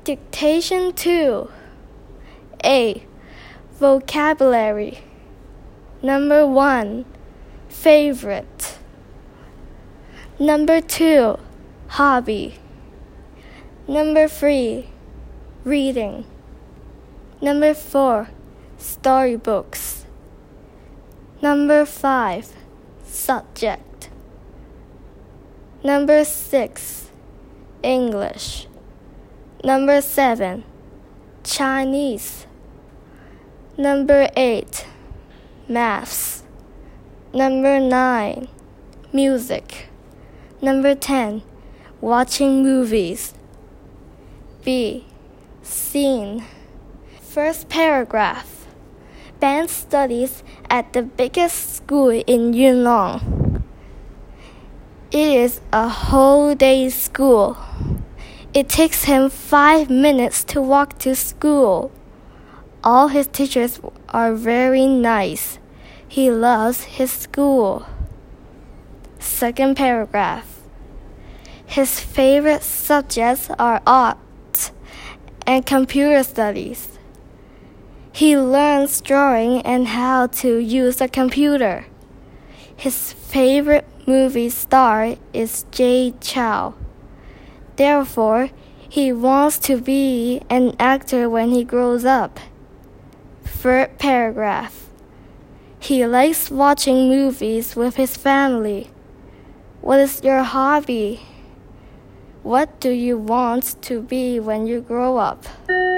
Dictation 2. A. Vocabulary. Number 1. Favorite. Number 2. Hobby. Number 3. Reading. Number 4. Storybooks. Number 5. Subject. Number 6. English. Number 7. Chinese. Number 8. Maths. Number 9. Music. Number 10. Watching movies. B. Scene. First paragraph. Ben studies at the biggest school in Yunlong. It is a whole day school. It takes him 5 minutes to walk to school. All his teachers are very nice. He loves his school. Second paragraph. His favorite subjects are art and computer studies. He learns drawing and how to use a computer. His favorite movie star is Jay Chou. Therefore, he wants to be an actor when he grows up. Third paragraph. He likes watching movies with his family. What is your hobby? What do you want to be when you grow up?